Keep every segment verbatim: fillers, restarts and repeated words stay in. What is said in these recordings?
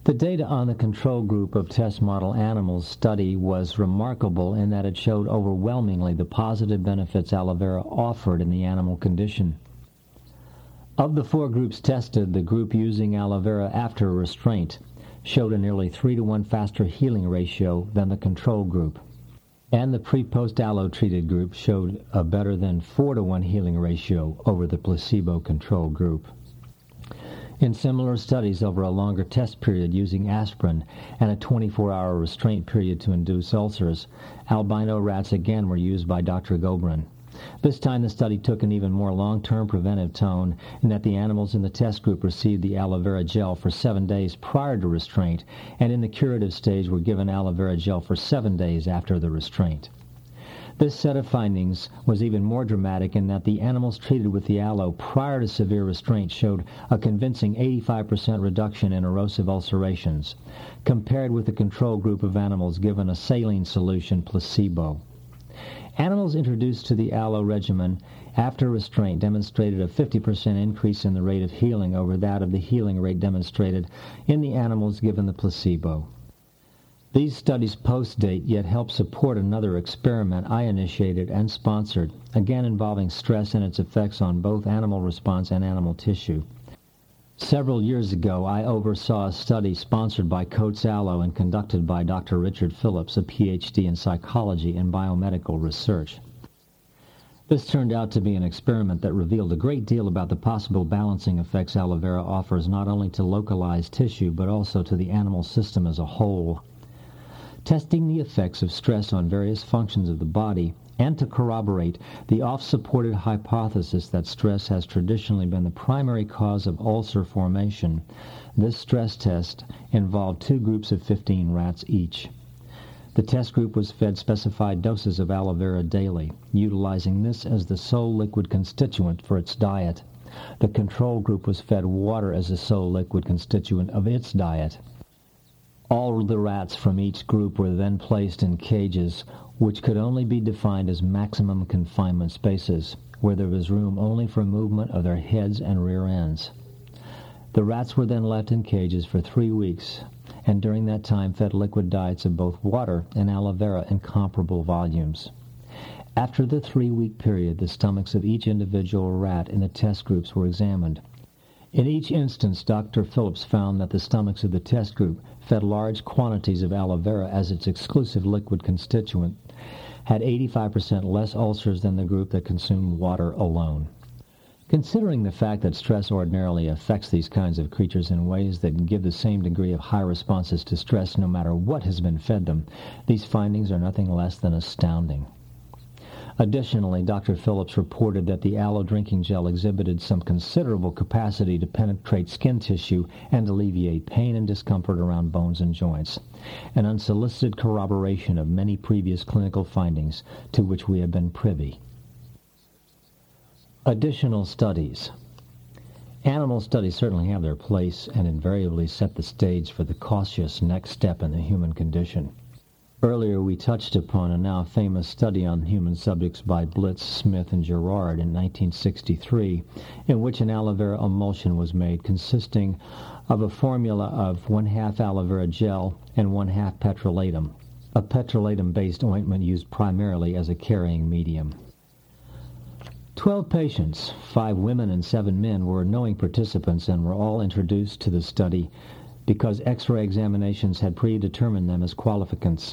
The data on the control group of test model animals study was remarkable in that it showed overwhelmingly the positive benefits aloe vera offered in the animal condition. Of the four groups tested, the group using aloe vera after restraint showed a nearly three to one faster healing ratio than the control group, and the pre-post aloe treated group showed a better than four to one healing ratio over the placebo control group. In similar studies over a longer test period using aspirin and a twenty-four hour restraint period to induce ulcers, albino rats again were used by Doctor Gobrin. This time the study took an even more long-term preventive tone in that the animals in the test group received the aloe vera gel for seven days prior to restraint, and in the curative stage were given aloe vera gel for seven days after the restraint. This set of findings was even more dramatic in that the animals treated with the aloe prior to severe restraint showed a convincing eighty-five percent reduction in erosive ulcerations, compared with the control group of animals given a saline solution placebo. Animals introduced to the aloe regimen after restraint demonstrated a fifty percent increase in the rate of healing over that of the healing rate demonstrated in the animals given the placebo. These studies post-date yet help support another experiment I initiated and sponsored, again involving stress and its effects on both animal response and animal tissue. Several years ago, I oversaw a study sponsored by Coates Aloe and conducted by Doctor Richard Phillips, a P H D in psychology and biomedical research. This turned out to be an experiment that revealed a great deal about the possible balancing effects aloe vera offers not only to localized tissue but also to the animal system as a whole. Testing the effects of stress on various functions of the body and to corroborate the oft-supported hypothesis that stress has traditionally been the primary cause of ulcer formation, this stress test involved two groups of fifteen rats each. The test group was fed specified doses of aloe vera daily, utilizing this as the sole liquid constituent for its diet. The control group was fed water as the sole liquid constituent of its diet. All the rats from each group were then placed in cages, which could only be defined as maximum confinement spaces, where there was room only for movement of their heads and rear ends. The rats were then left in cages for three weeks, and during that time fed liquid diets of both water and aloe vera in comparable volumes. After the three-week period, the stomachs of each individual rat in the test groups were examined. In each instance, Doctor Phillips found that the stomachs of the test group, fed large quantities of aloe vera as its exclusive liquid constituent, had eighty-five percent less ulcers than the group that consumed water alone. Considering the fact that stress ordinarily affects these kinds of creatures in ways that give the same degree of high responses to stress no matter what has been fed them, these findings are nothing less than astounding. Additionally, Doctor Phillips reported that the aloe drinking gel exhibited some considerable capacity to penetrate skin tissue and alleviate pain and discomfort around bones and joints, an unsolicited corroboration of many previous clinical findings to which we have been privy. Additional studies. Animal studies certainly have their place and invariably set the stage for the cautious next step in the human condition. Earlier we touched upon a now famous study on human subjects by Blitz, Smith, and Gerard in nineteen sixty-three, in which an aloe vera emulsion was made consisting of a formula of one-half aloe vera gel and one-half petrolatum, a petrolatum-based ointment used primarily as a carrying medium. Twelve patients, five women and seven men, were knowing participants and were all introduced to the study because X-ray examinations had predetermined them as qualificants.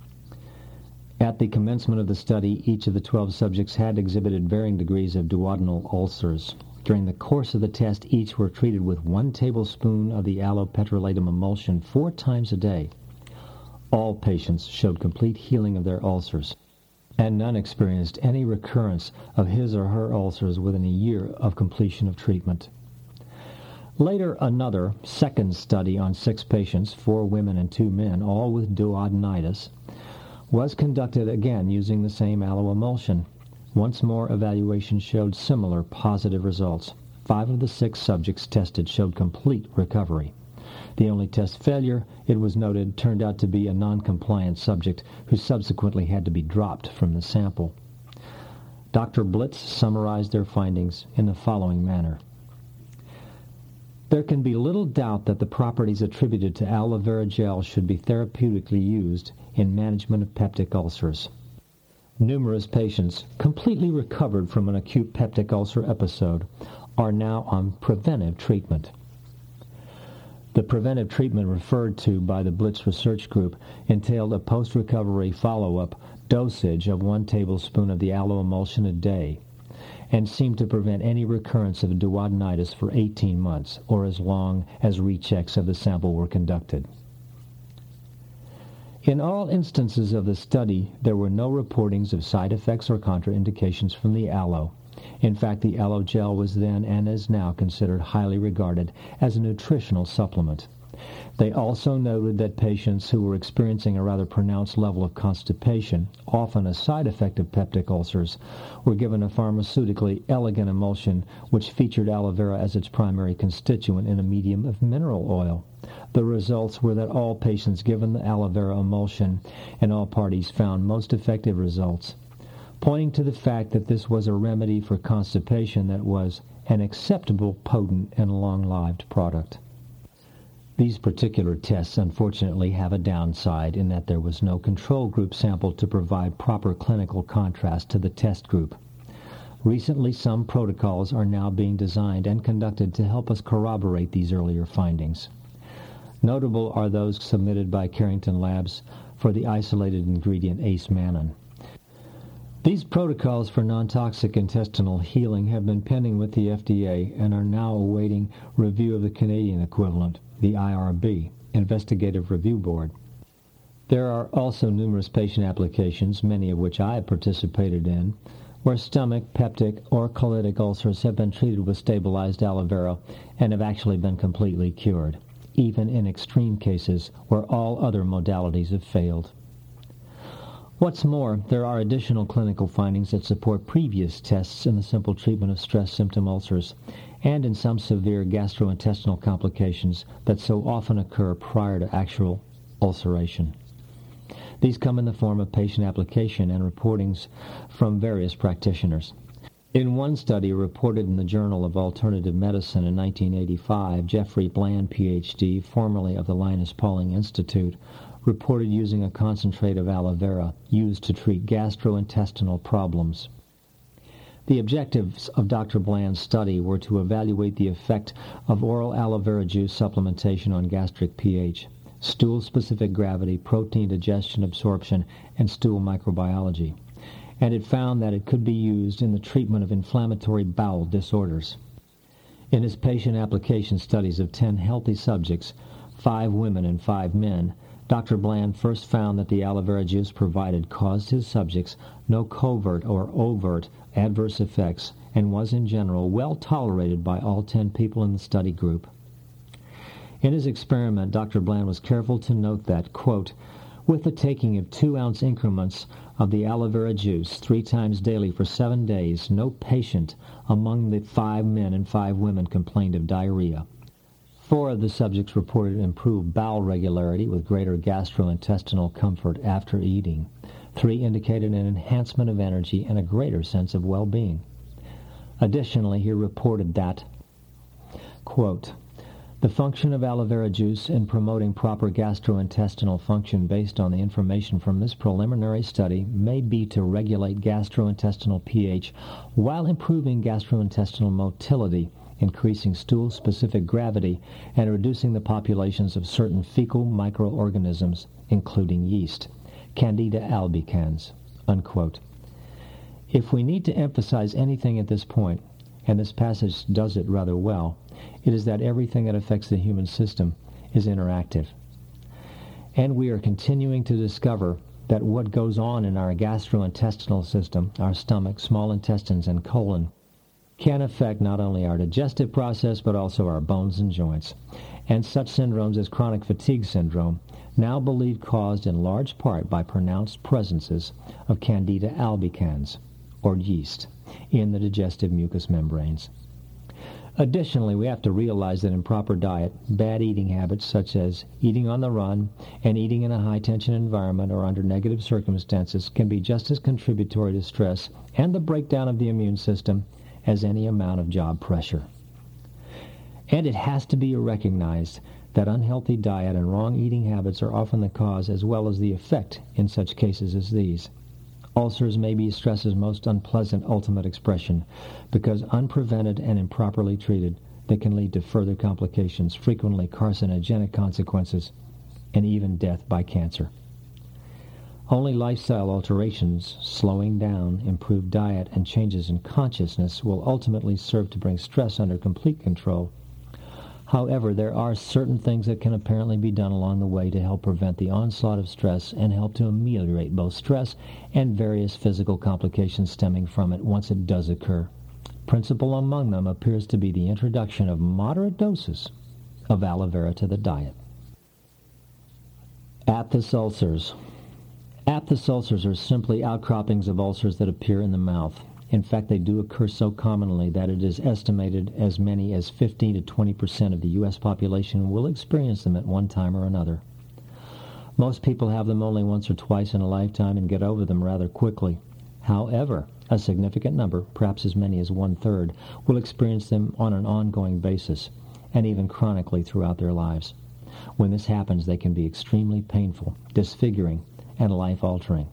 At the commencement of the study, each of the twelve subjects had exhibited varying degrees of duodenal ulcers. During the course of the test, each were treated with one tablespoon of the aloe petrolatum emulsion four times a day. All patients showed complete healing of their ulcers, and none experienced any recurrence of his or her ulcers within a year of completion of treatment. Later, another, second study on six patients, four women and two men, all with duodenitis, was conducted again using the same aloe emulsion. Once more, evaluation showed similar positive results. Five of the six subjects tested showed complete recovery. The only test failure, it was noted, turned out to be a non-compliant subject who subsequently had to be dropped from the sample. Doctor Blitz summarized their findings in the following manner. There can be little doubt that the properties attributed to aloe vera gel should be therapeutically used in management of peptic ulcers. Numerous patients, completely recovered from an acute peptic ulcer episode, are now on preventive treatment. The preventive treatment referred to by the Blitz Research Group entailed a post-recovery follow-up dosage of one tablespoon of the aloe emulsion a day, and seemed to prevent any recurrence of duodenitis for eighteen months, or as long as rechecks of the sample were conducted. In all instances of the study, there were no reportings of side effects or contraindications from the aloe. In fact, the aloe gel was then and is now considered highly regarded as a nutritional supplement. They also noted that patients who were experiencing a rather pronounced level of constipation, often a side effect of peptic ulcers, were given a pharmaceutically elegant emulsion which featured aloe vera as its primary constituent in a medium of mineral oil. The results were that all patients given the aloe vera emulsion and all parties found most effective results, pointing to the fact that this was a remedy for constipation that was an acceptable, potent, and long-lived product. These particular tests, unfortunately, have a downside in that there was no control group sample to provide proper clinical contrast to the test group. Recently, some protocols are now being designed and conducted to help us corroborate these earlier findings. Notable are those submitted by Carrington Labs for the isolated ingredient ace-mannan. These protocols for non-toxic intestinal healing have been pending with the F D A and are now awaiting review of the Canadian equivalent, the I R B, Investigative Review Board. There are also numerous patient applications, many of which I have participated in, where stomach, peptic, or colitic ulcers have been treated with stabilized aloe vera and have actually been completely cured, even in extreme cases where all other modalities have failed. What's more, there are additional clinical findings that support previous tests in the simple treatment of stress symptom ulcers and in some severe gastrointestinal complications that so often occur prior to actual ulceration. These come in the form of patient application and reportings from various practitioners. In one study reported in the Journal of Alternative Medicine in nineteen eighty-five, Jeffrey Bland, P H D, formerly of the Linus Pauling Institute, reported using a concentrate of aloe vera used to treat gastrointestinal problems. The objectives of Doctor Bland's study were to evaluate the effect of oral aloe vera juice supplementation on gastric pH, stool-specific gravity, protein digestion absorption, and stool microbiology, and it found that it could be used in the treatment of inflammatory bowel disorders. In his patient application studies of ten healthy subjects, five women and five men, Doctor Bland first found that the aloe vera juice provided caused his subjects no covert or overt adverse effects and was in general well tolerated by all ten people in the study group. In his experiment, Doctor Bland was careful to note that, quote, with the taking of two-ounce increments of the aloe vera juice three times daily for seven days, no patient among the five men and five women complained of diarrhea. Four of the subjects reported improved bowel regularity with greater gastrointestinal comfort after eating. Three indicated an enhancement of energy and a greater sense of well-being. Additionally, he reported that, quote, the function of aloe vera juice in promoting proper gastrointestinal function based on the information from this preliminary study may be to regulate gastrointestinal pH while improving gastrointestinal motility, increasing stool-specific gravity, and reducing the populations of certain fecal microorganisms, including yeast, Candida albicans, unquote. If we need to emphasize anything at this point, and this passage does it rather well, it is that everything that affects the human system is interactive. And we are continuing to discover that what goes on in our gastrointestinal system, our stomach, small intestines, and colon, can affect not only our digestive process but also our bones and joints. And such syndromes as chronic fatigue syndrome, now believed caused in large part by pronounced presences of Candida albicans, or yeast, in the digestive mucous membranes. Additionally, we have to realize that improper diet, bad eating habits such as eating on the run and eating in a high-tension environment or under negative circumstances can be just as contributory to stress and the breakdown of the immune system as any amount of job pressure. And it has to be recognized that unhealthy diet and wrong eating habits are often the cause as well as the effect in such cases as these. Ulcers may be stress's most unpleasant ultimate expression because unprevented and improperly treated, they can lead to further complications, frequently carcinogenic consequences, and even death by cancer. Only lifestyle alterations, slowing down, improved diet, and changes in consciousness will ultimately serve to bring stress under complete control. However, there are certain things that can apparently be done along the way to help prevent the onslaught of stress and help to ameliorate both stress and various physical complications stemming from it once it does occur. Principal among them appears to be the introduction of moderate doses of aloe vera to the diet. Aphthous ulcers. Aphthous ulcers are simply outcroppings of ulcers that appear in the mouth. In fact, they do occur so commonly that it is estimated as many as fifteen to twenty percent of the U S population will experience them at one time or another. Most people have them only once or twice in a lifetime and get over them rather quickly. However, a significant number, perhaps as many as one-third, will experience them on an ongoing basis, and even chronically throughout their lives. When this happens, they can be extremely painful, disfiguring, and life-altering.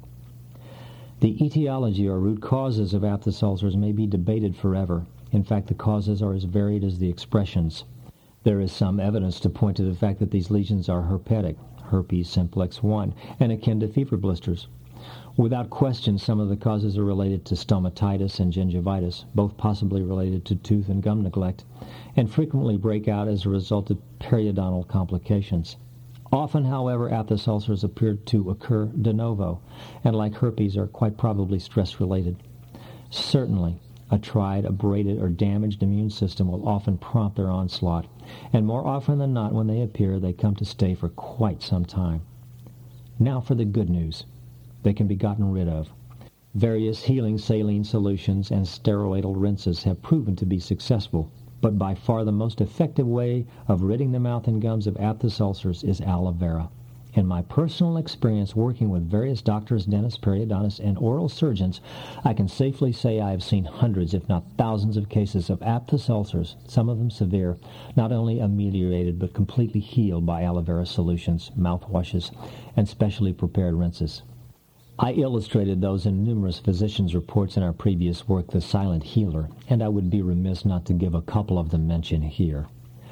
The etiology or root causes of aphthous ulcers may be debated forever. In fact, the causes are as varied as the expressions. There is some evidence to point to the fact that these lesions are herpetic, herpes simplex one, and akin to fever blisters. Without question, some of the causes are related to stomatitis and gingivitis, both possibly related to tooth and gum neglect, and frequently break out as a result of periodontal complications. Often, however, aphthous ulcers appear to occur de novo, and like herpes are quite probably stress-related. Certainly, a tried, abraded, or damaged immune system will often prompt their onslaught, and more often than not, when they appear, they come to stay for quite some time. Now for the good news. They can be gotten rid of. Various healing saline solutions and steroidal rinses have proven to be successful, but by far the most effective way of ridding the mouth and gums of aphthous ulcers is aloe vera. In my personal experience working with various doctors, dentists, periodontists, and oral surgeons, I can safely say I have seen hundreds, if not thousands, of cases of aphthous ulcers, some of them severe, not only ameliorated but completely healed by aloe vera solutions, mouthwashes, and specially prepared rinses. I illustrated those in numerous physicians' reports in our previous work, The Silent Healer, and I would be remiss not to give a couple of them mention here.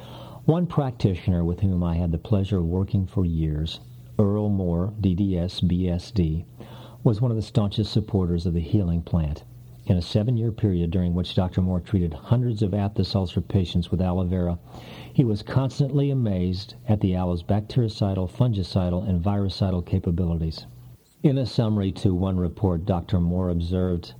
One practitioner with whom I had the pleasure of working for years, Earl Moore, D D S, B S D, was one of the staunchest supporters of the healing plant. In a seven-year period during which Doctor Moore treated hundreds of aphthous ulcer patients with aloe vera, he was constantly amazed at the aloe's bactericidal, fungicidal, and virucidal capabilities. In a summary to one report, Doctor Moore observed,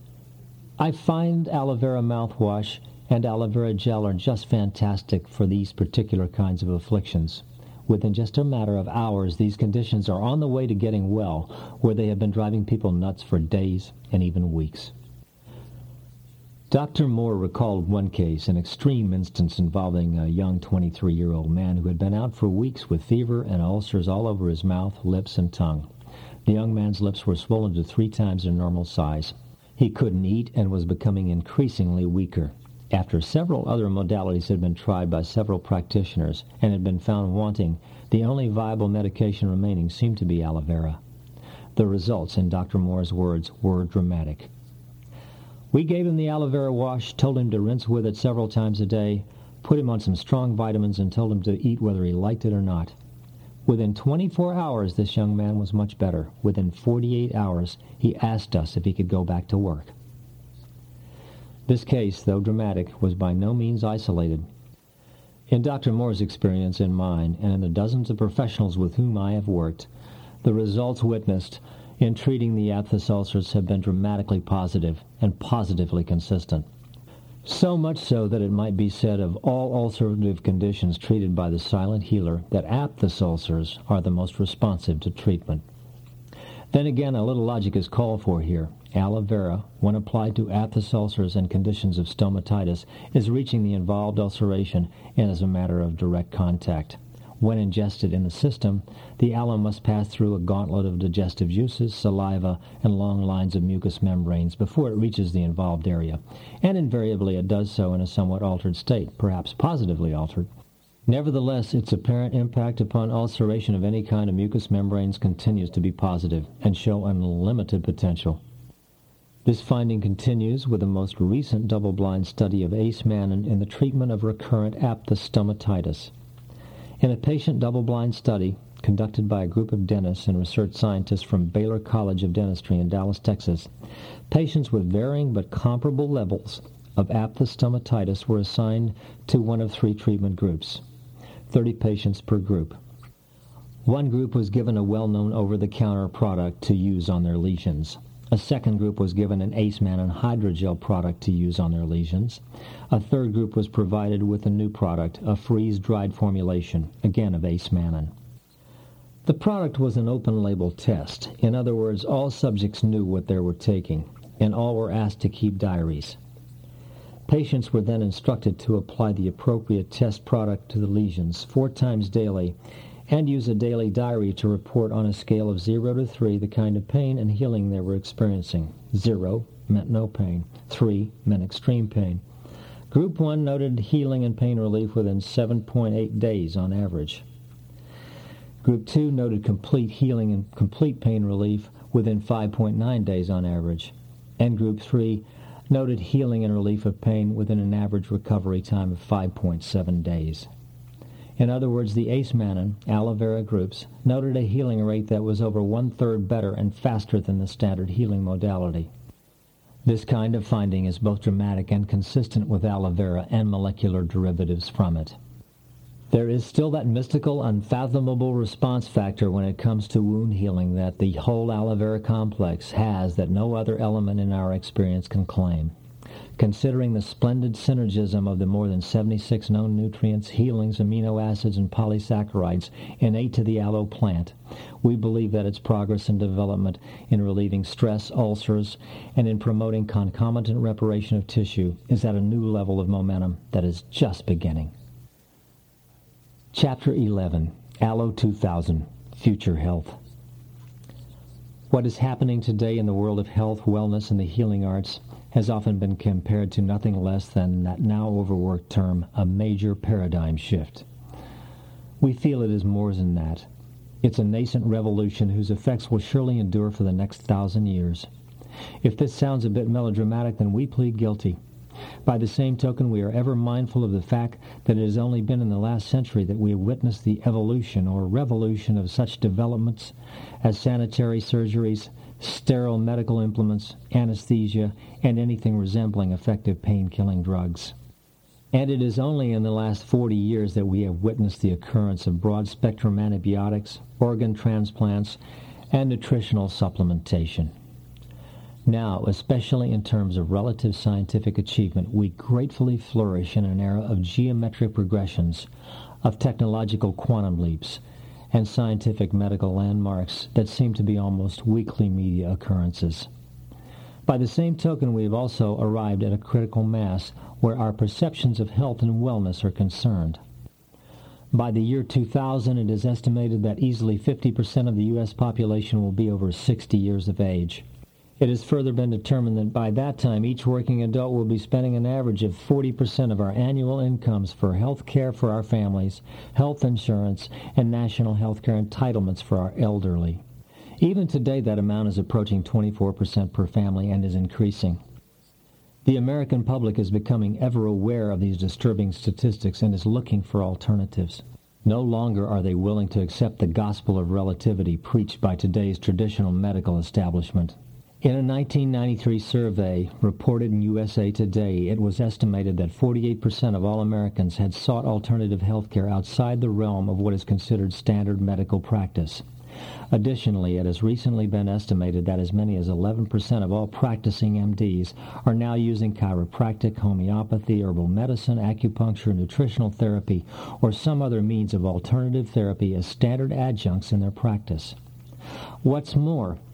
"I find aloe vera mouthwash and aloe vera gel are just fantastic for these particular kinds of afflictions. Within just a matter of hours, these conditions are on the way to getting well, where they have been driving people nuts for days and even weeks." Doctor Moore recalled one case, an extreme instance involving a young twenty-three-year-old man who had been out for weeks with fever and ulcers all over his mouth, lips, and tongue. The young man's lips were swollen to three times their normal size. He couldn't eat and was becoming increasingly weaker. After several other modalities had been tried by several practitioners and had been found wanting, the only viable medication remaining seemed to be aloe vera. The results, in Doctor Moore's words, were dramatic. "We gave him the aloe vera wash, told him to rinse with it several times a day, put him on some strong vitamins, and told him to eat whether he liked it or not. Within twenty-four hours, this young man was much better. Within forty-eight hours, he asked us if he could go back to work." This case, though dramatic, was by no means isolated. In Doctor Moore's experience and mine, and in the dozens of professionals with whom I have worked, the results witnessed in treating the aphthous ulcers have been dramatically positive and positively consistent. So much so that it might be said of all ulcerative conditions treated by the Silent Healer that aphthous ulcers are the most responsive to treatment. Then again, a little logic is called for here. Aloe vera, when applied to aphthous ulcers and conditions of stomatitis, is reaching the involved ulceration as a matter of direct contact, When ingested in the system, the alum must pass through a gauntlet of digestive juices, saliva, and long lines of mucous membranes before it reaches the involved area, and invariably it does so in a somewhat altered state, perhaps positively altered. Nevertheless, its apparent impact upon ulceration of any kind of mucous membranes continues to be positive and show unlimited potential. This finding continues with the most recent double-blind study of acemannan in the treatment of recurrent aphthous stomatitis. In a patient double-blind study conducted by a group of dentists and research scientists from Baylor College of Dentistry in Dallas, Texas, patients with varying but comparable levels of aphthous stomatitis were assigned to one of three treatment groups, thirty patients per group. One group was given a well-known over-the-counter product to use on their lesions. A second group was given an acemannan hydrogel product to use on their lesions. A third group was provided with a new product, a freeze-dried formulation, again of acemannan. The product was an open-label test. In other words, all subjects knew what they were taking, and all were asked to keep diaries. Patients were then instructed to apply the appropriate test product to the lesions four times daily and use a daily diary to report on a scale of zero to three the kind of pain and healing they were experiencing. Zero meant no pain. Three meant extreme pain. Group one noted healing and pain relief within seven point eight days on average. Group two noted complete healing and complete pain relief within five point nine days on average. And Group three noted healing and relief of pain within an average recovery time of five point seven days. In other words, the acemannan, aloe vera groups, noted a healing rate that was over one-third better and faster than the standard healing modality. This kind of finding is both dramatic and consistent with aloe vera and molecular derivatives from it. There is still that mystical, unfathomable response factor when it comes to wound healing that the whole aloe vera complex has that no other element in our experience can claim. Considering the splendid synergism of the more than seventy-six known nutrients, healings, amino acids, and polysaccharides innate to the aloe plant, we believe that its progress and development in relieving stress, ulcers, and in promoting concomitant reparation of tissue is at a new level of momentum that is just beginning. Chapter eleven, Aloe two thousand, Future Health. What is happening today in the world of health, wellness, and the healing arts has often been compared to nothing less than that now overworked term, a major paradigm shift. We feel it is more than that. It's a nascent revolution whose effects will surely endure for the next thousand years. If this sounds a bit melodramatic, then we plead guilty. By the same token, we are ever mindful of the fact that it has only been in the last century that we have witnessed the evolution or revolution of such developments as sanitary surgeries, sterile medical implements, anesthesia, and anything resembling effective pain-killing drugs. And it is only in the last forty years that we have witnessed the occurrence of broad-spectrum antibiotics, organ transplants, and nutritional supplementation. Now, especially in terms of relative scientific achievement, we gratefully flourish in an era of geometric progressions, of technological quantum leaps, and scientific medical landmarks that seem to be almost weekly media occurrences. By the same token, we have also arrived at a critical mass where our perceptions of health and wellness are concerned. By the year two thousand, it is estimated that easily fifty percent of the U S population will be over sixty years of age. It has further been determined that by that time, each working adult will be spending an average of forty percent of our annual incomes for health care for our families, health insurance, and national health care entitlements for our elderly. Even today, that amount is approaching twenty-four percent per family and is increasing. The American public is becoming ever aware of these disturbing statistics and is looking for alternatives. No longer are they willing to accept the gospel of relativity preached by today's traditional medical establishment. In a nineteen ninety-three survey reported in U S A Today, it was estimated that forty-eight percent of all Americans had sought alternative health care outside the realm of what is considered standard medical practice. Additionally, it has recently been estimated that as many as eleven percent of all practicing M Ds are now using chiropractic, homeopathy, herbal medicine, acupuncture, nutritional therapy, or some other means of alternative therapy as standard adjuncts in their practice. What's more,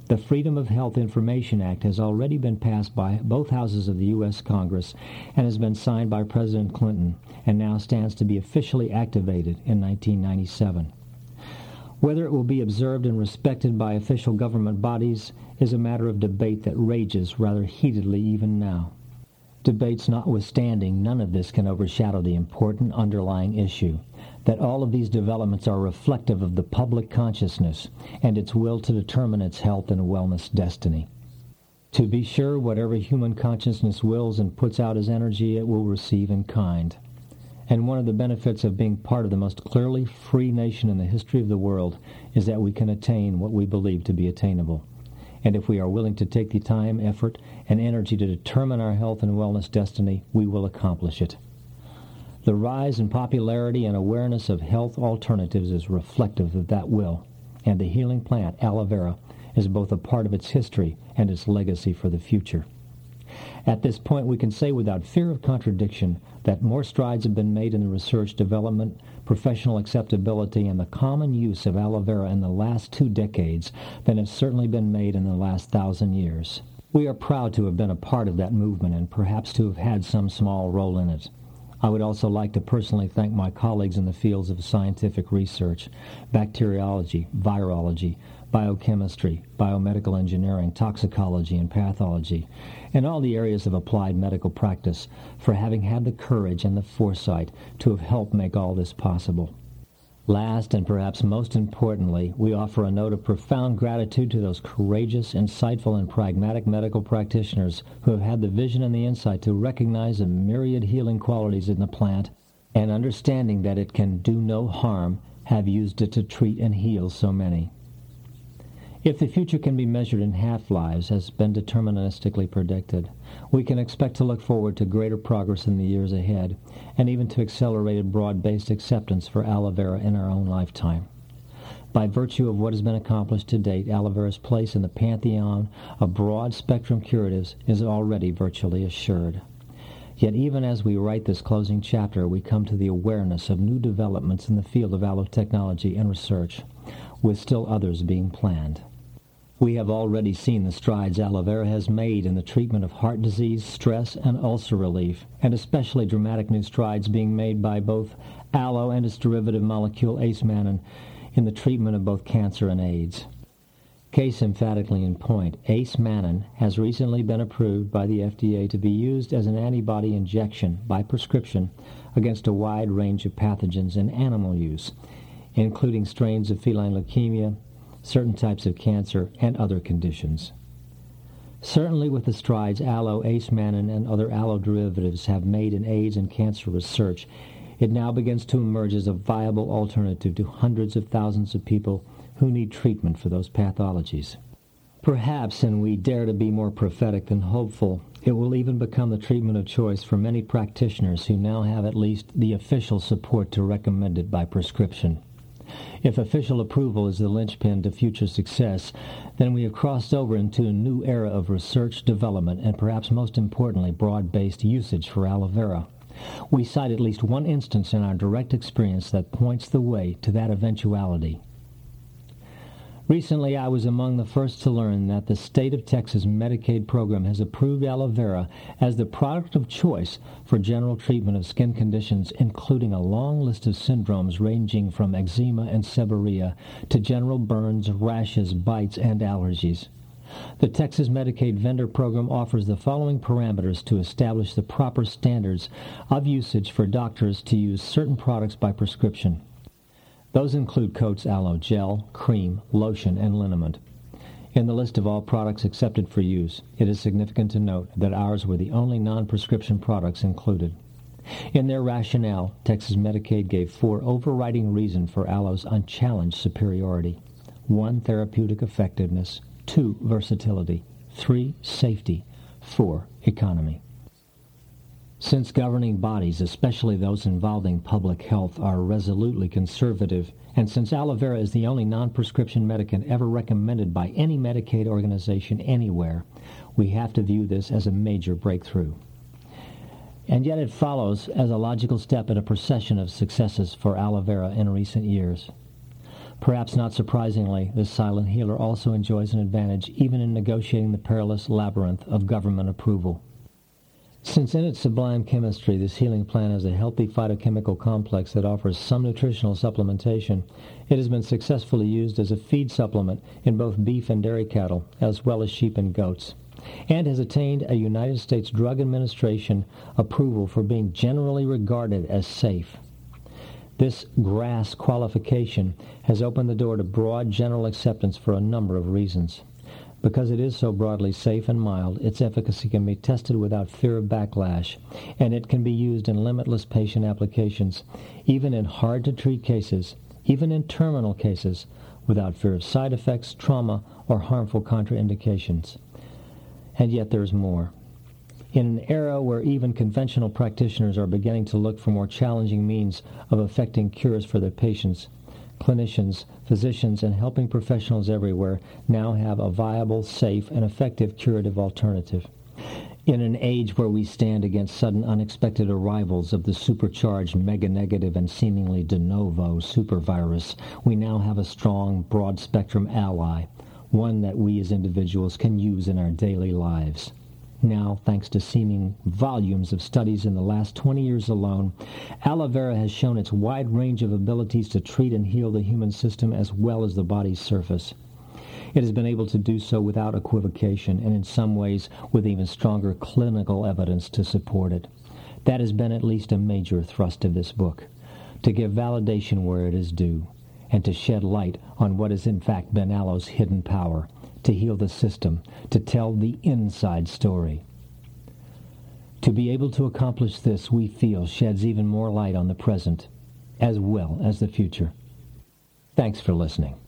The Freedom of Health Information Act has already been passed by both houses of the U S Congress and has been signed by President Clinton and now stands to be officially activated in nineteen ninety-seven. Whether it will be observed and respected by official government bodies is a matter of debate that rages rather heatedly even now. Debates notwithstanding, none of this can overshadow the important underlying issue, that all of these developments are reflective of the public consciousness and its will to determine its health and wellness destiny. To be sure, whatever human consciousness wills and puts out as energy, it will receive in kind. And one of the benefits of being part of the most clearly free nation in the history of the world is that we can attain what we believe to be attainable. And if we are willing to take the time, effort, and energy to determine our health and wellness destiny, we will accomplish it. The rise in popularity and awareness of health alternatives is reflective of that will, and the healing plant, aloe vera, is both a part of its history and its legacy for the future. At this point, we can say without fear of contradiction that more strides have been made in the research, development, professional acceptability, and the common use of aloe vera in the last two decades than have certainly been made in the last thousand years. We are proud to have been a part of that movement and perhaps to have had some small role in it. I would also like to personally thank my colleagues in the fields of scientific research, bacteriology, virology, biochemistry, biomedical engineering, toxicology, and pathology, and all the areas of applied medical practice for having had the courage and the foresight to have helped make all this possible. Last, and perhaps most importantly, we offer a note of profound gratitude to those courageous, insightful, and pragmatic medical practitioners who have had the vision and the insight to recognize the myriad healing qualities in the plant and, understanding that it can do no harm, have used it to treat and heal so many. If the future can be measured in half-lives, as has been deterministically predicted, we can expect to look forward to greater progress in the years ahead, and even to accelerated broad-based acceptance for aloe vera in our own lifetime. By virtue of what has been accomplished to date, aloe vera's place in the pantheon of broad-spectrum curatives is already virtually assured. Yet even as we write this closing chapter, we come to the awareness of new developments in the field of aloe technology and research, with still others being planned. We have already seen the strides aloe vera has made in the treatment of heart disease, stress, and ulcer relief, and especially dramatic new strides being made by both aloe and its derivative molecule acemannan in the treatment of both cancer and AIDS. Case emphatically in point, acemannan has recently been approved by the F D A to be used as an antibody injection by prescription against a wide range of pathogens in animal use, including strains of feline leukemia, certain types of cancer, and other conditions. Certainly with the strides aloe, acemannan, and other aloe derivatives have made in AIDS and cancer research, it now begins to emerge as a viable alternative to hundreds of thousands of people who need treatment for those pathologies. Perhaps, and we dare to be more prophetic than hopeful, it will even become the treatment of choice for many practitioners who now have at least the official support to recommend it by prescription. If official approval is the linchpin to future success, then we have crossed over into a new era of research, development, and perhaps most importantly, broad-based usage for aloe vera. We cite at least one instance in our direct experience that points the way to that eventuality. Recently, I was among the first to learn that the state of Texas Medicaid program has approved aloe vera as the product of choice for general treatment of skin conditions, including a long list of syndromes ranging from eczema and seborrhea to general burns, rashes, bites, and allergies. The Texas Medicaid vendor program offers the following parameters to establish the proper standards of usage for doctors to use certain products by prescription. Those include Coats aloe gel, cream, lotion, and liniment. In the list of all products accepted for use, it is significant to note that ours were the only non-prescription products included. In their rationale, Texas Medicaid gave four overriding reasons for aloe's unchallenged superiority. One, therapeutic effectiveness. Two, versatility. Three, safety. Four, economy. Since governing bodies, especially those involving public health, are resolutely conservative, and since aloe vera is the only non-prescription medicament ever recommended by any Medicaid organization anywhere, we have to view this as a major breakthrough. And yet it follows as a logical step in a procession of successes for aloe vera in recent years. Perhaps not surprisingly, this silent healer also enjoys an advantage even in negotiating the perilous labyrinth of government approval. Since in its sublime chemistry this healing plant has a healthy phytochemical complex that offers some nutritional supplementation, it has been successfully used as a feed supplement in both beef and dairy cattle, as well as sheep and goats, and has attained a United States Drug Administration approval for being generally regarded as safe. This GRAS qualification has opened the door to broad general acceptance for a number of reasons. Because it is so broadly safe and mild, its efficacy can be tested without fear of backlash, and it can be used in limitless patient applications, even in hard-to-treat cases, even in terminal cases, without fear of side effects, trauma, or harmful contraindications. And yet there's more. In an era where even conventional practitioners are beginning to look for more challenging means of effecting cures for their patients, clinicians, physicians, and helping professionals everywhere now have a viable, safe, and effective curative alternative. In an age where we stand against sudden unexpected arrivals of the supercharged mega-negative and seemingly de novo supervirus, we now have a strong, broad-spectrum ally, one that we as individuals can use in our daily lives. Now, thanks to seeming volumes of studies in the last twenty years alone, aloe vera has shown its wide range of abilities to treat and heal the human system as well as the body's surface. It has been able to do so without equivocation, and in some ways with even stronger clinical evidence to support it. That has been at least a major thrust of this book, to give validation where it is due, and to shed light on what has in fact been aloe's hidden power, to heal the system, to tell the inside story. To be able to accomplish this, we feel, sheds even more light on the present, as well as the future. Thanks for listening.